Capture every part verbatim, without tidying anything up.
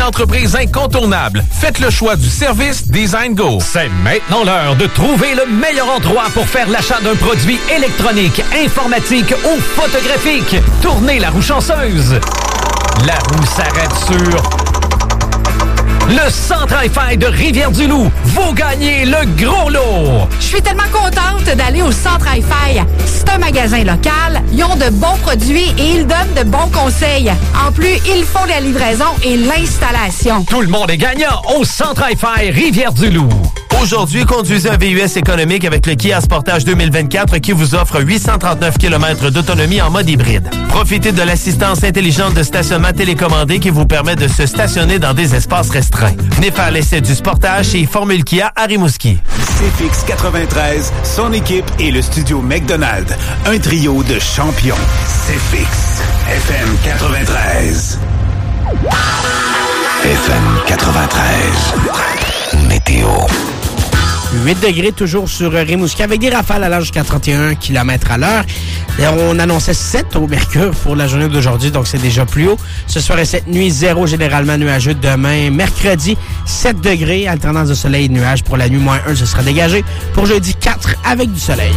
entreprise incontournable. Faites le choix du service Design Go. C'est maintenant l'heure de trouver le meilleur endroit pour faire l'achat d'un produit électronique, informatique ou photographique. Tournez la roue chanceuse. La roue s'arrête sur... Le Centre Hi-Fi de Rivière-du-Loup. Vous gagnez le gros lot. Je suis tellement contente d'aller au Centre Hi-Fi. C'est un magasin local. Ils ont de bons produits et ils donnent de bons conseils. En plus, ils font la livraison et l'installation. Tout le monde est gagnant au Centre Hi-Fi Rivière-du-Loup. Aujourd'hui, conduisez un V U S économique avec le Kia Sportage deux mille vingt-quatre qui vous offre huit cent trente-neuf kilomètres d'autonomie en mode hybride. Profitez de l'assistance intelligente de stationnement télécommandé qui vous permet de se stationner dans des espaces restreints. Venez faire l'essai du Sportage chez Formule Kia à Rimouski. C F X quatre-vingt-treize, son équipe et le studio McDonald. Un trio de champions. C F X F M quatre-vingt-treize. F M quatre-vingt-treize. Météo. huit degrés toujours sur Rimouski avec des rafales allant jusqu'à trente et un kilomètres à l'heure. Et on annonçait sept au mercure pour la journée d'aujourd'hui, donc c'est déjà plus haut. Ce soir et cette nuit, zéro généralement nuageux. Demain, mercredi, sept degrés, alternance de soleil et de nuages. Pour la nuit, moins un, ce sera dégagé. Pour jeudi, quatre avec du soleil.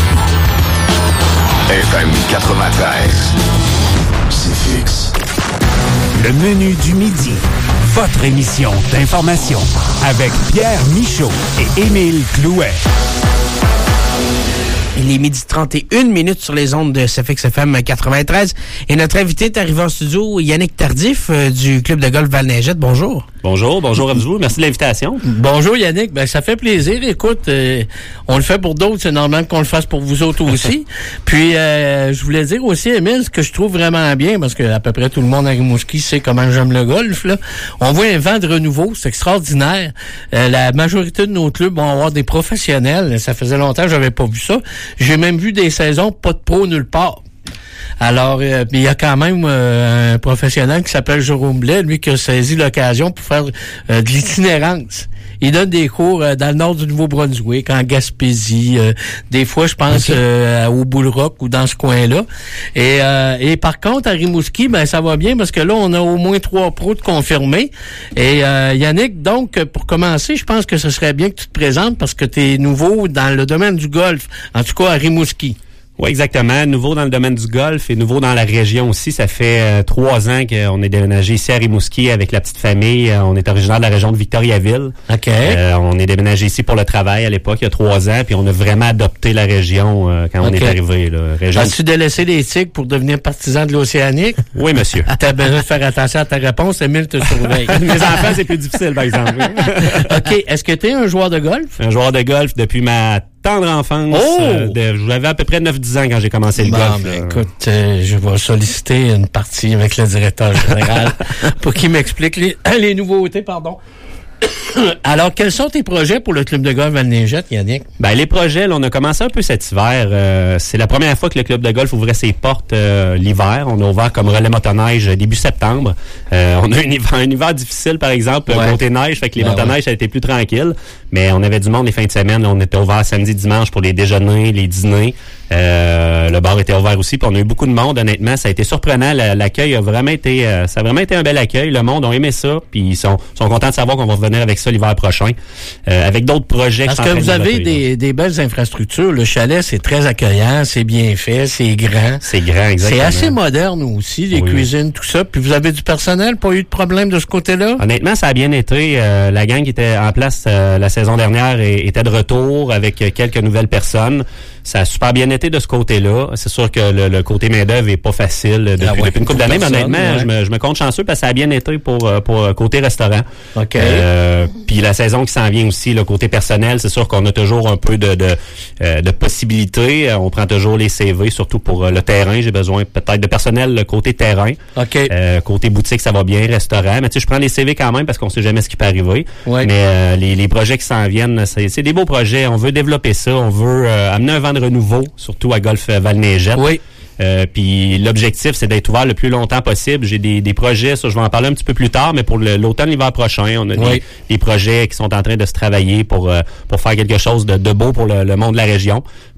F M quatre-vingt-treize. C'est fixe. Le menu du midi. Votre émission d'information avec Pierre Michaud et Émile Clouet. Il est midi trente et une minutes sur les ondes de C F X F M quatre-vingt-treize. Et notre invité est arrivé en studio, Yannick Tardif euh, du club de golf Val-Neigette. Bonjour. Bonjour, bonjour à vous. Merci de l'invitation. Bonjour Yannick, ben ça fait plaisir. Écoute, euh, on le fait pour d'autres, c'est normal qu'on le fasse pour vous autres aussi. Puis euh, je voulais dire aussi, Émile, ce que je trouve vraiment bien, parce que à peu près tout le monde à Rimouski sait comment j'aime le golf, là. On voit un vent de renouveau, c'est extraordinaire. Euh, la majorité de nos clubs vont avoir des professionnels. Ça faisait longtemps que j'avais pas vu ça. J'ai même vu des saisons pas de pro nulle part. Alors, euh, il y a quand même euh, un professionnel qui s'appelle Jérôme Blais, lui qui a saisi l'occasion pour faire euh, de l'itinérance. Il donne des cours euh, dans le nord du Nouveau-Brunswick, en Gaspésie, euh, des fois, je pense, okay. euh, au Bull-Rock ou dans ce coin-là. Et, euh, et par contre, à Rimouski, ben ça va bien parce que là, on a au moins trois pros de confirmés. Et euh, Yannick, donc, pour commencer, je pense que ce serait bien que tu te présentes parce que tu es nouveau dans le domaine du golf, en tout cas à Rimouski. Oui, exactement. Nouveau dans le domaine du golf et nouveau dans la région aussi. Ça fait euh, trois ans qu'on est déménagé ici à Rimouski avec la petite famille. Euh, on est originaire de la région de Victoriaville. OK. Euh, on est déménagé ici pour le travail à l'époque, il y a trois ans, puis on a vraiment adopté la région euh, quand okay. on est arrivé. Là. Région... As-tu délaissé les Tigres pour devenir partisan de l'Océanique? Oui, monsieur. T'as besoin de faire attention à ta réponse, Émile te surveille. Mes enfants, c'est plus difficile, par exemple. OK. Est-ce que tu es un joueur de golf? Un joueur de golf depuis ma tendre enfance. Oh! Euh, de, j'avais à peu près neuf dix ans quand j'ai commencé le bon, golf. Ben, écoute, euh, je vais solliciter une partie avec le directeur général pour qu'il m'explique les, les nouveautés, pardon. Alors, quels sont tes projets pour le club de golf Val-Neigette, Yannick? Ben, les projets, là, on a commencé un peu cet hiver. Euh, c'est la première fois que le club de golf ouvrait ses portes euh, l'hiver. On a ouvert comme relais motoneige début septembre. Euh, on a un hiver, un hiver difficile, par exemple, ouais. côté neige, fait que les ben motoneiges, ouais. ça a été plus tranquille. Mais on avait du monde les fins de semaine. Là, on était ouvert samedi, dimanche pour les déjeuners, les dîners. Euh, le bar était ouvert aussi, puis on a eu beaucoup de monde, honnêtement. Ça a été surprenant. L'accueil a vraiment été, euh, ça a vraiment été un bel accueil. Le monde a aimé ça, puis ils sont, sont contents de savoir qu'on va revenir avec ça l'hiver prochain, euh, avec d'autres projets. Parce que vous avez des, des belles infrastructures. Le chalet, c'est très accueillant, c'est bien fait, c'est grand. C'est grand, exactement. C'est assez moderne aussi, les oui. cuisines, tout ça. Puis vous avez du personnel, pas eu de problème de ce côté-là? Honnêtement, ça a bien été. Euh, la gang qui était en place euh, la saison dernière et, était de retour avec quelques nouvelles personnes. Ça a super bien été de ce côté-là. C'est sûr que le, le côté main-d'œuvre est pas facile depuis, ah ouais, depuis une couple d'années, mais honnêtement, ouais. je, me, je me compte chanceux parce que ça a bien été pour, pour côté restaurant. OK. Euh, puis la saison qui s'en vient aussi, le côté personnel, c'est sûr qu'on a toujours un peu de, de, euh, de possibilités. On prend toujours les C V, surtout pour euh, le terrain. J'ai besoin peut-être de personnel, le côté terrain. OK. Euh, côté boutique, ça va bien, restaurant. Mais tu sais, je prends les C V quand même parce qu'on sait jamais ce qui peut arriver. Ouais. Mais euh, les, les projets qui s'en viennent, c'est, c'est des beaux projets. On veut développer ça. On veut euh, amener un vent de renouveau, surtout à Golf Val-Neigette. Oui. Euh, puis l'objectif, c'est d'être ouvert le plus longtemps possible. J'ai des, des projets, ça je vais en parler un petit peu plus tard, mais pour le, l'automne, l'hiver prochain, on a oui. des, des projets qui sont en train de se travailler pour euh, pour faire quelque chose de, de beau pour le, le monde de la région.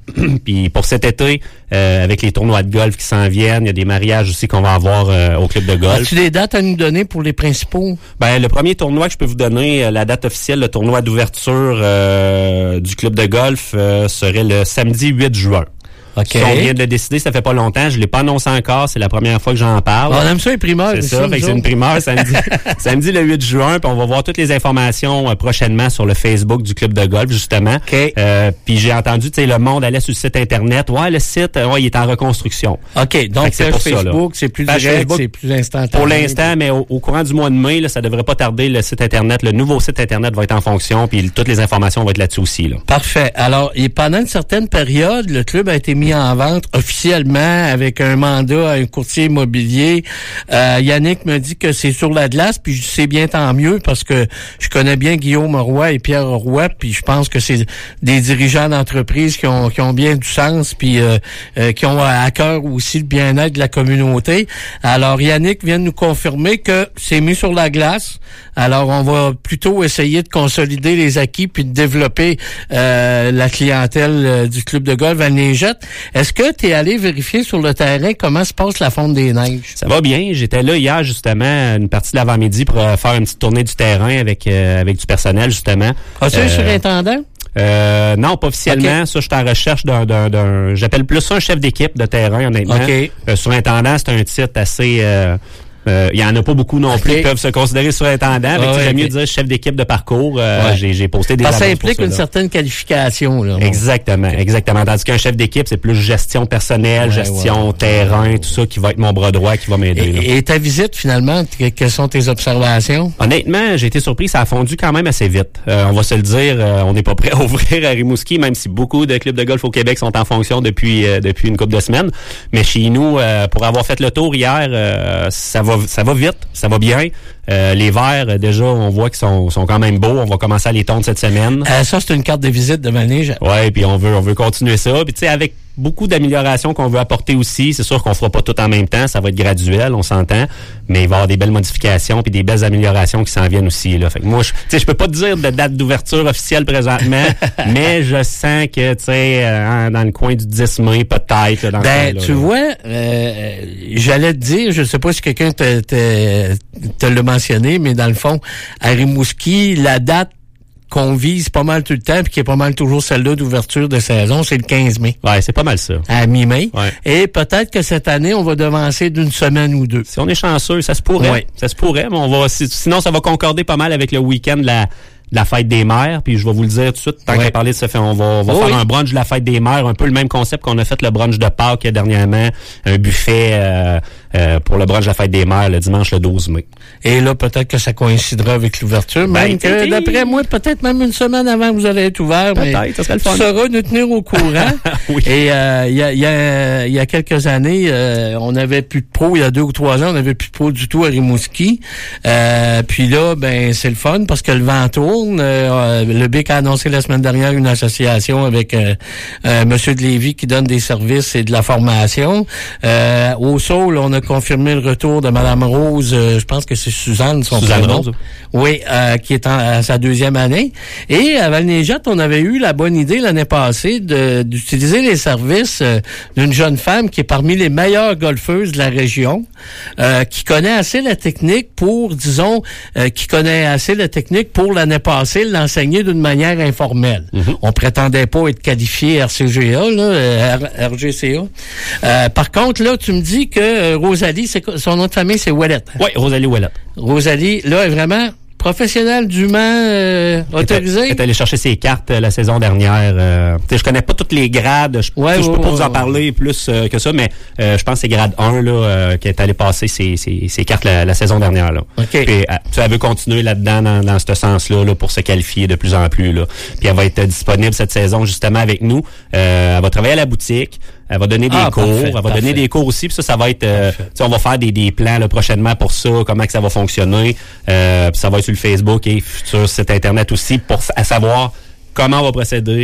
Puis pour cet été, euh, avec les tournois de golf qui s'en viennent, il y a des mariages aussi qu'on va avoir euh, au club de golf. As-tu des dates à nous donner pour les principaux? Ben le premier tournoi que je peux vous donner, la date officielle, le tournoi d'ouverture euh, du club de golf euh, serait le samedi huit juin. Okay. Si on vient de le décider, ça fait pas longtemps. Je l'ai pas annoncé encore. C'est la première fois que j'en parle. On aime ça, les primeurs. C'est ça. Fait que c'est une primeur samedi, samedi le huit juin. Puis on va voir toutes les informations euh, prochainement sur le Facebook du club de golf, justement. Okay. Euh, puis j'ai entendu, tu sais, le monde allait sur le site Internet. Ouais, le site, ouais, il est en reconstruction. OK. Donc, c'est Facebook, c'est plus Page direct, Facebook, c'est plus instantané. Pour l'instant, mais au, au courant du mois de mai, là, ça devrait pas tarder. Le site Internet, le nouveau site Internet va être en fonction. Puis toutes les informations vont être là-dessus aussi, là. Parfait. Alors, et pendant une certaine période, le club a été mis en vente officiellement avec un mandat à un courtier immobilier. Euh, Yannick me dit que c'est sur la glace, puis je sais bien tant mieux parce que je connais bien Guillaume Roy et Pierre Roy, puis je pense que c'est des dirigeants d'entreprise qui ont qui ont bien du sens, puis euh, euh, qui ont à cœur aussi le bien-être de la communauté. Alors Yannick vient de nous confirmer que c'est mis sur la glace. Alors on va plutôt essayer de consolider les acquis puis de développer euh, la clientèle euh, du club de golf Val-Neigette. Est-ce que tu es allé vérifier sur le terrain comment se passe la fonte des neiges? Ça va bien. J'étais là hier, justement, une partie de l'avant-midi pour euh, faire une petite tournée du terrain avec euh, avec du personnel, justement. As-tu euh, un surintendant? Euh, non, pas officiellement. Okay. Ça, je suis en recherche d'un, d'un, d'un... J'appelle plus ça un chef d'équipe de terrain, honnêtement. Okay. Euh, surintendant, c'est un titre assez... Euh, Euh, il y en a pas beaucoup non plus okay. qui peuvent se considérer surintendant. Mais ah, ouais, j'aime okay. mieux dire chef d'équipe de parcours. Euh, ouais. j'ai, j'ai posté des annonces. Ça implique une certaine qualification. Là, exactement, okay. exactement. Tandis qu'un chef d'équipe, c'est plus gestion personnelle, ouais, gestion ouais. terrain, ouais. tout ça qui va être mon bras droit, qui va m'aider. Et, et ta visite, finalement, quelles sont tes observations? Honnêtement, j'ai été surpris. Ça a fondu quand même assez vite. Euh, on va se le dire, euh, on n'est pas prêt à ouvrir à Rimouski, même si beaucoup de clubs de golf au Québec sont en fonction depuis euh, depuis une couple de semaines. Mais chez nous, euh, pour avoir fait le tour hier, euh, ça va ça va vite. Ça va bien. Euh, les verts, déjà, on voit qu'ils sont, sont quand même beaux. On va commencer à les tondre cette semaine. Euh, ça, c'est une carte de visite de Manège. Ouais, puis on veut, on veut continuer ça. Puis tu sais, avec beaucoup d'améliorations qu'on veut apporter aussi, c'est sûr qu'on fera pas tout en même temps. Ça va être graduel, on s'entend. Mais il va y avoir des belles modifications puis des belles améliorations qui s'en viennent aussi. Là. Fait que moi, tu sais, je peux pas te dire de date d'ouverture officielle présentement, mais je sens que, tu sais, euh, dans le coin du dix mai, peut-être. Là, dans ben, ce tu là. vois, euh, j'allais te dire, je sais pas si quelqu'un te, te, te l'a mentionné, mais dans le fond, à Rimouski, la date qu'on vise pas mal tout le temps, puis qui est pas mal toujours celle-là d'ouverture de saison, c'est le quinze mai. Ouais, c'est pas mal ça. À mi-mai. Ouais. Et peut-être que cette année, on va devancer d'une semaine ou deux. Si on est chanceux, ça se pourrait. Ouais. Ça se pourrait, mais on va. Sinon, ça va concorder pas mal avec le week-end de la. de la fête des mères, puis je vais vous le dire tout de suite, tant ouais. qu'à parler de ça, fait, on va, on va oh faire oui. un brunch de la fête des mères, un peu le même concept qu'on a fait le brunch de Pâques dernièrement, un buffet euh, euh, pour le brunch de la fête des mères le dimanche le douze mai. Et là, peut-être que ça coïncidera avec l'ouverture, ben, même que, d'après moi, peut-être même une semaine avant, vous allez être ouvert, mais ça serait le fun. Tu sauras nous tenir au courant. oui. Et il euh, y, a, y, a, y a quelques années, euh, on n'avait plus de pro, il y a deux ou trois ans, on n'avait plus de pro du tout à Rimouski. Euh, puis là, ben c'est le fun parce que le vent tourne. Euh, le B I C a annoncé la semaine dernière une association avec euh, euh, Monsieur de Lévis qui donne des services et de la formation. Euh, au Saule, on a confirmé le retour de Madame Rose, euh, je pense que c'est Suzanne, son Suzanne prénom. Rose. Oui, euh, qui est en, à sa deuxième année. Et à Val-Neigette, on avait eu la bonne idée l'année passée de, d'utiliser les services euh, d'une jeune femme qui est parmi les meilleures golfeuses de la région, euh, qui connaît assez la technique pour, disons, euh, qui connaît assez la technique pour l'année passée l'enseigner d'une manière informelle. Mm-hmm. On prétendait pas être qualifié R C G A, là, R- RGCA. Euh, par contre, là, tu me dis que euh, Rosalie, c'est, son nom de famille, c'est Ouellette. Oui, Rosalie Ouellette. Rosalie, là, est vraiment professionnelle dûment euh, autorisée. Elle est allée chercher ses cartes euh, la saison dernière. Euh, je connais pas tous les grades. Je, ouais, je ouais, peux pas ouais, vous en ouais. parler plus euh, que ça, mais euh, je pense que c'est grade un là, euh, qui est allé passer ses, ses, ses cartes la, la saison dernière. Là. Okay. Puis, euh, tu elle veut continuer là-dedans dans, dans ce sens-là là, pour se qualifier de plus en plus. Là. Puis elle va être disponible cette saison justement avec nous. Euh, elle va travailler à la boutique. Elle va donner des ah, cours. Parfait, elle va parfait. donner des cours aussi. Puis ça, ça va être... Euh, on va faire des, des plans là, prochainement pour ça, comment que ça va fonctionner. Euh, puis ça va être sur le Facebook et sur site Internet aussi pour à savoir comment on va procéder,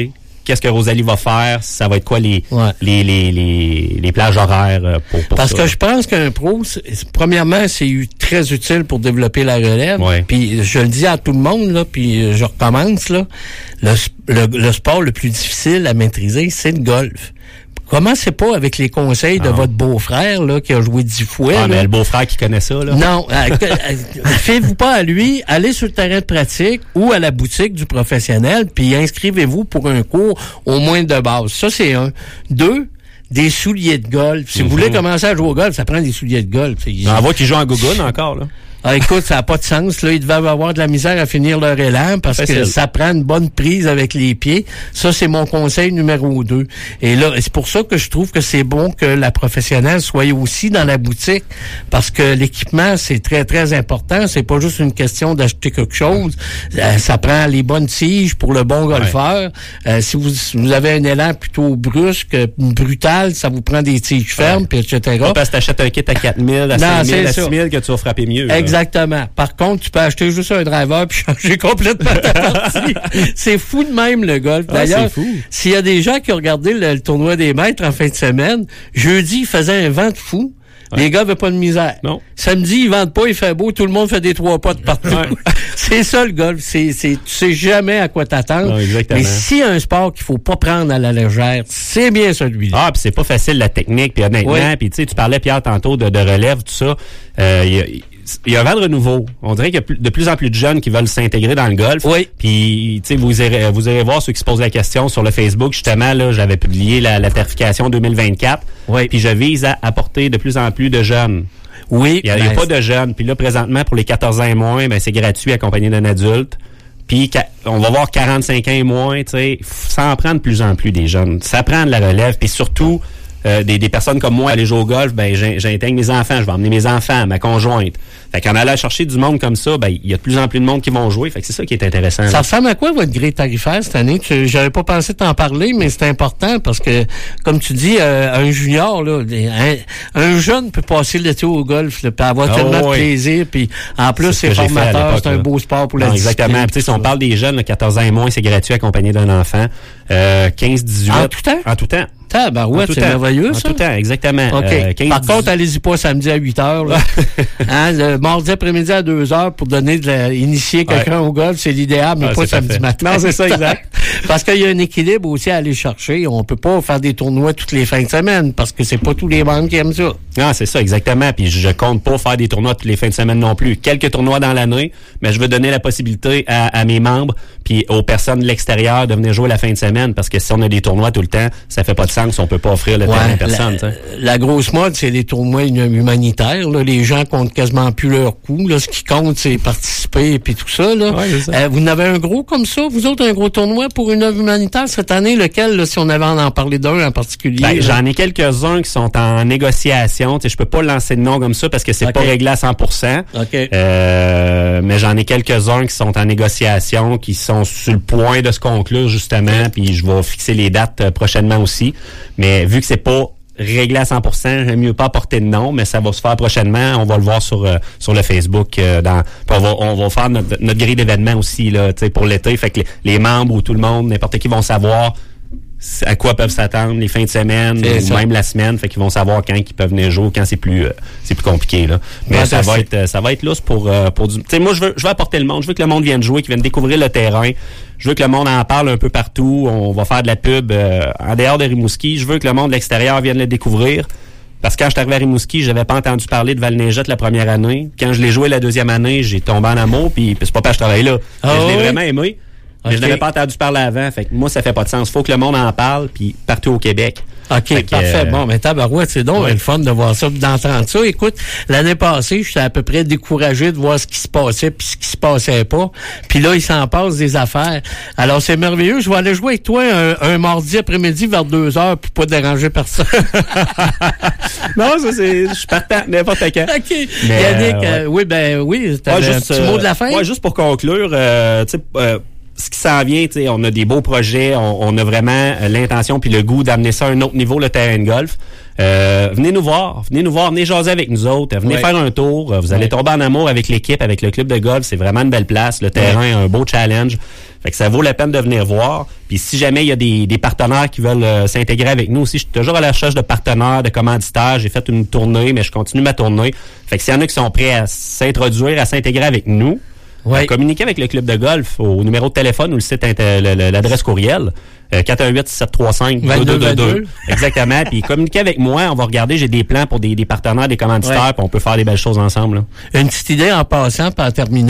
qu'est-ce que Rosalie va faire, ça va être quoi les ouais. les, les, les, les plages horaires pour, pour Parce ça. que je pense qu'un pro, c'est, premièrement, c'est très utile pour développer la relève. Ouais. Puis je le dis à tout le monde, là, puis je recommence, là, le, le, le sport le plus difficile à maîtriser, c'est le golf. Commencez pas avec les conseils de ah. votre beau-frère là qui a joué dix fois. Ah, là. mais le beau-frère qui connaît ça, là. Non, euh, euh, faites-vous pas à lui, allez sur le terrain de pratique ou à la boutique du professionnel, puis inscrivez-vous pour un cours au moins de base. Ça, c'est un. Deux, des souliers de golf. Si mm-hmm. vous voulez commencer à jouer au golf, ça prend des souliers de golf. On voit qu'ils jouent en gougoune encore, là. Ah, écoute, ça n'a pas de sens. Là, ils devaient avoir de la misère à finir leur élan parce Facile. que ça prend une bonne prise avec les pieds. Ça, c'est mon conseil numéro deux. Et là, c'est pour ça que je trouve que c'est bon que la professionnelle soit aussi dans la boutique parce que l'équipement, c'est très, très important. C'est pas juste une question d'acheter quelque chose. Euh, ça prend les bonnes tiges pour le bon golfeur. Ouais. Euh, si, vous, si vous avez un élan plutôt brusque, brutal, ça vous prend des tiges fermes, ouais. puis et cetera. Pas parce que t'achètes un kit à quatre mille, à cinq mille, à six mille que tu vas frapper mieux. Là. Exactement. Par contre, tu peux acheter juste un driver puis changer complètement ta partie. C'est fou de même, le golf. D'ailleurs, ah, s'il y a des gens qui ont regardé le, le tournoi des maîtres en fin de semaine, jeudi, il faisait un vent de fou. Ouais. Les gars n'avaient pas de misère. Non. Samedi, ils vendent pas, il fait beau, tout le monde fait des trois potes partout. Ouais. C'est ça, le golf. C'est, c'est, tu sais jamais à quoi t'attendre. Non, exactement. Mais s'il y a un sport qu'il faut pas prendre à la légère, c'est bien celui-là. Ah, puis c'est pas facile, la technique, puis honnêtement, oui. puis tu sais, tu parlais, Pierre, tantôt de, de relève, tout ça. Euh, y a, Il y a un vent de renouveau. On dirait qu'il y a de plus en plus de jeunes qui veulent s'intégrer dans le golf. Oui. Puis, tu sais, vous irez, vous irez voir ceux qui se posent la question sur le Facebook. Justement, là, j'avais publié la, la tarification deux mille vingt-quatre. Oui. Puis, je vise à apporter de plus en plus de jeunes. Oui. Il n'y a, ben, a pas de jeunes. Puis là, présentement, pour les quatorze ans et moins, ben, c'est gratuit accompagné d'un adulte. Puis, on va voir quarante-cinq ans et moins, tu sais, ça en prend de plus en plus des jeunes. Ça prend de la relève. Puis surtout, Euh, des, des personnes comme moi aller jouer au golf, ben j'intègre mes enfants, je vais emmener mes enfants, ma conjointe. Fait qu'en allant chercher du monde comme ça, ben il y a de plus en plus de monde qui vont jouer. Fait que c'est ça qui est intéressant. Ça là. ressemble à quoi votre grille tarifaire cette année? Tu, j'avais pas pensé t'en parler, mais c'est important parce que, comme tu dis, euh, un junior, là, un, un jeune peut passer l'été au golf, là, peut avoir oh, tellement oui. de plaisir, puis en plus c'est, c'est formateur, c'est un beau sport pour non, la exactement. discipline. Exactement. Si on parle des jeunes, là, quatorze ans et moins, c'est gratuit accompagné d'un enfant. Euh, quinze dix-huit. En tout temps? En tout temps. Tabarouette, c'est temps. merveilleux, ça. En tout temps, exactement. OK. Euh, quinze, Par contre, allez-y pas samedi à huit heures. Là. hein, le mardi après-midi à deux heures pour donner de la, initier quelqu'un ouais. au golf, c'est l'idéal, mais ah, pas samedi fait. matin. Non, c'est ça, exact. Parce qu'il y a un équilibre aussi à aller chercher. On peut pas faire des tournois toutes les fins de semaine parce que c'est pas tous les membres qui aiment ça. Non, c'est ça, exactement. Puis je compte pas faire des tournois toutes les fins de semaine non plus. Quelques tournois dans l'année, mais je veux donner la possibilité à, à mes membres puis aux personnes de l'extérieur de venir jouer la fin de semaine parce que si on a des tournois tout le temps, ça fait pas de sens. On peut pas offrir le ouais, terrain à personne. La, la grosse mode, c'est les tournois humanitaires. Là. Les gens comptent quasiment plus leur coût. Là. Ce qui compte, c'est participer et puis tout ça. Là. Ouais, c'est ça. Euh, vous en avez un gros comme ça? Vous autres, un gros tournoi pour une œuvre humanitaire cette année? Lequel, là, si on avait à en parler d'un en particulier? Ben, j'en ai quelques-uns qui sont en négociation. T'sais, je peux pas lancer de nom comme ça parce que c'est okay. pas réglé à cent pour cent. Okay. Euh, mais j'en ai quelques-uns qui sont en négociation, qui sont sur le point de se conclure justement. Puis je vais fixer les dates euh, prochainement aussi. Mais vu que c'est pas réglé à cent pour cent, j'aime mieux pas apporter de nom, mais ça va se faire prochainement. On va le voir sur euh, sur le Facebook. Euh, dans, on va on va faire notre, notre grille d'événements aussi là, tu sais, pour l'été. Fait que les, les membres ou tout le monde, n'importe qui vont savoir à quoi peuvent s'attendre les fins de semaine ou même la semaine. Fait qu'ils vont savoir quand ils peuvent venir jouer, quand c'est plus euh, c'est plus compliqué là. Mais ouais, ça va être ça va être lousse pour euh, pour du. Tu sais, moi je veux je veux apporter le monde. Je veux que le monde vienne jouer, qu'il vienne découvrir le terrain. Je veux que le monde en parle un peu partout. On va faire de la pub euh, en dehors de Rimouski. Je veux que le monde de l'extérieur vienne le découvrir. Parce que quand je suis arrivé à Rimouski, j'avais pas entendu parler de Val-Neigette la première année. Quand je l'ai joué la deuxième année, j'ai tombé en amour. Puis c'est pas parce que je travaille là. Oh, je l'ai oui. vraiment aimé. Mais okay. je n'avais pas entendu parler avant. Fait que moi, ça fait pas de sens. Faut que le monde en parle, puis partout au Québec. OK, que, parfait. Euh, bon, mais tabarouette, c'est donc ouais. le fun de voir ça, d'entendre ça. Écoute, l'année passée, j'étais à peu près découragé de voir ce qui se passait puis ce qui se passait pas. Puis là, il s'en passe des affaires. Alors, c'est merveilleux. Je vais aller jouer avec toi un, un mardi après-midi vers deux heures pour pas déranger personne. non, ça, c'est... Je suis partant n'importe quand. OK. Mais, Yannick, euh, ouais. euh, oui, ben oui, t'as ouais, un petit euh, mot de la fin? Ouais, juste pour conclure, euh, tu sais... Euh, ce qui s'en vient, tu sais, on a des beaux projets, on, on a vraiment l'intention puis le goût d'amener ça à un autre niveau, le terrain de golf. Euh, venez nous voir, venez nous voir, venez jaser avec nous autres, venez ouais. faire un tour. Vous allez ouais. tomber en amour avec l'équipe, avec le club de golf. C'est vraiment une belle place. Le terrain, ouais. un beau challenge. Fait que ça vaut la peine de venir voir. Puis si jamais il y a des, des partenaires qui veulent euh, s'intégrer avec nous aussi, je suis toujours à la recherche de partenaires, de commanditaires. J'ai fait une tournée, mais je continue ma tournée. Fait que s'il y en a qui sont prêts à s'introduire, à s'intégrer avec nous, ouais. communiquer avec le club de golf au numéro de téléphone ou le site, inter- l'adresse courriel. Euh, quatre un huit, sept trois cinq, deux deux deux deux. Exactement. Puis communiquez avec moi. On va regarder. J'ai des plans pour des, des partenaires, des commanditaires. Ouais. Puis on peut faire des belles choses ensemble. Là. Une petite idée en passant, puis en terminant.